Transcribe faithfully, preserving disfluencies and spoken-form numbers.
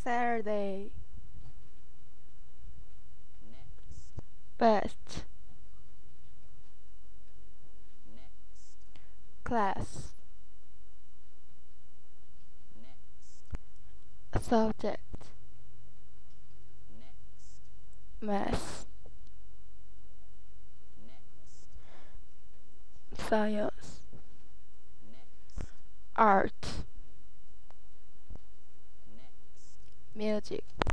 Saturday. next, Best. next, Class. next, Subject. next, Math. next, Science. next, Art. next. Music.